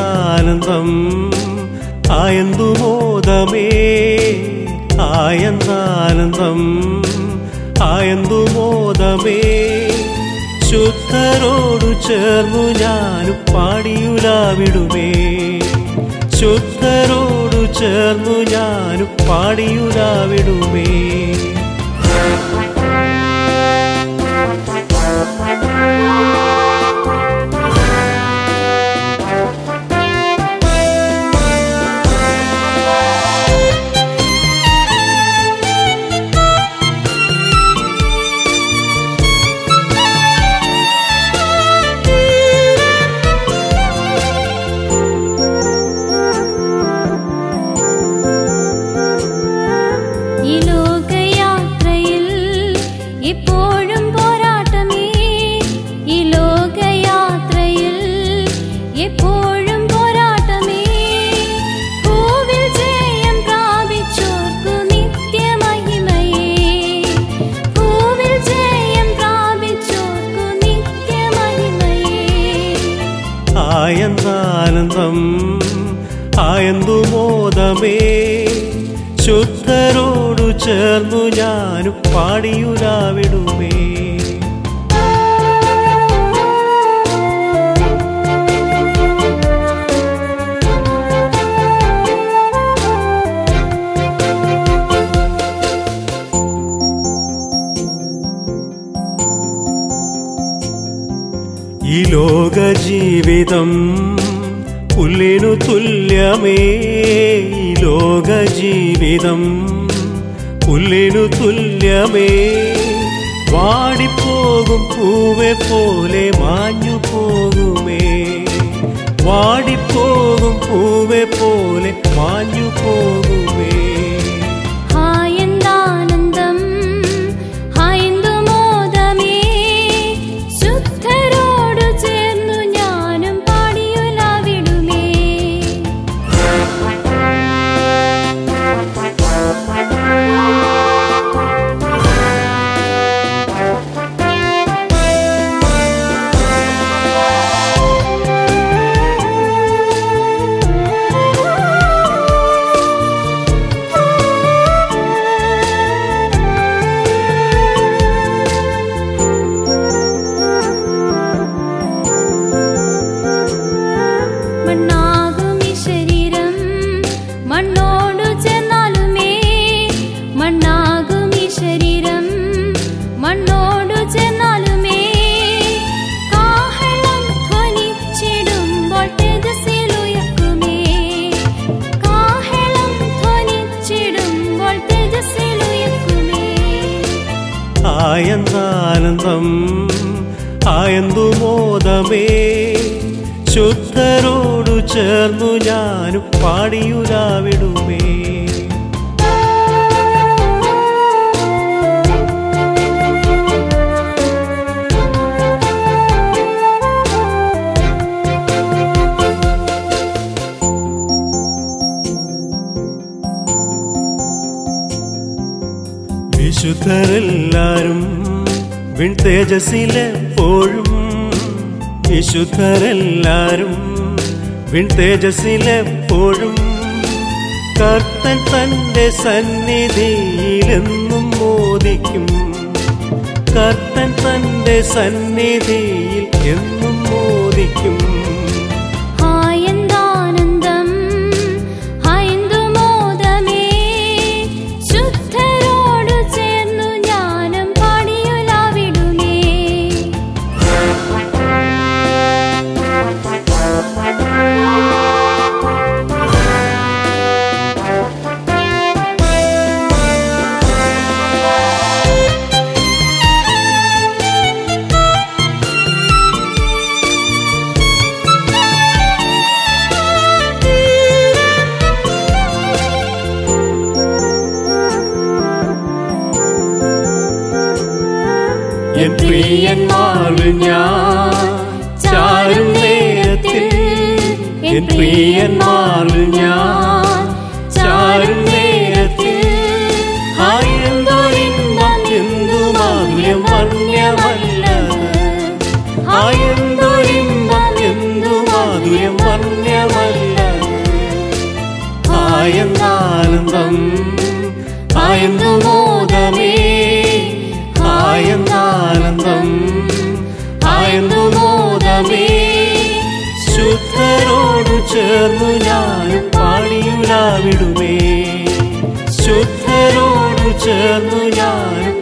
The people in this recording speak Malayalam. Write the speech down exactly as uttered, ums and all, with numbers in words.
ആയെന്താനന്ദം ആയെന്തു മോദമേ ആയെന്താനന്ദം ആയെന്തു മോദമേ ശുദ്ധരോടു ചേർന്നു ഞാനും പാടിയുലാവിടുമേ ശുദ്ധരോടു ചേർന്നു ഞാനും പാടിയുലാവിടുമേ ആയെന്താനന്ദം ആയെന്തു മോദമേ ശുദ്ധരോടു ചേർന്നു ഞാനും പാടിയുലാവിടുമേ ഈ ലോക ജീവിതം പുല്ലിനു തുല്യമേ ഈ ലോക ജീവിതം പുല്ലിനു തുല്യമേ വാടിപ്പോകും പൂവെ പോലെ മാഞ്ഞു പോകുമേ വാടിപ്പോകും പൂവെ പോലെ മാഞ്ഞു പോകുമേ ആയെന്താനന്ദം ആയെന്തു മോദമേ ശുദ്ധരോടു ചേർന്നു ഞാനും പാടിയുലാവിടുമേ വിശുദ്ധരെല്ലാരും വിൺ തേജസ്സിലെപ്പോഴും വിശുദ്ധരെല്ലാരും വിൺ തേജസ്സിലെപ്പോഴും കർത്തൻ തന്റെ സന്നിധിയിലെന്നും മോദിക്കും കർത്തൻ തന്റെ സന്നിധിയിൽ എന്നും മോദിക്കും എൻ പ്രിയന്മാരിൽ ഞാൻ ചാരും നേരത്തിൽ എൻ പ്രിയന്മാരിൽ ഞാൻ ചാരും നേരത്തിൽ ആയെന്തൊരിമ്പം എന്തു മാധുര്യം വന്യമല്ലത് ആയെന്തൊരിമ്പം എന്തു മാധുര്യം വന്യമല്ല ഹായെന്നാനന്ദം, ഹായെന്നു മോദമേ, ഹായെന്നാനന്ദം, ഹായെന്നു മോദമേ. ശുദ്ധരോടു ചേർന്നു ഞാനും പാടിയുലാവിടുമേ, ശുദ്ധരോടു ചേർന്നു ഞാനും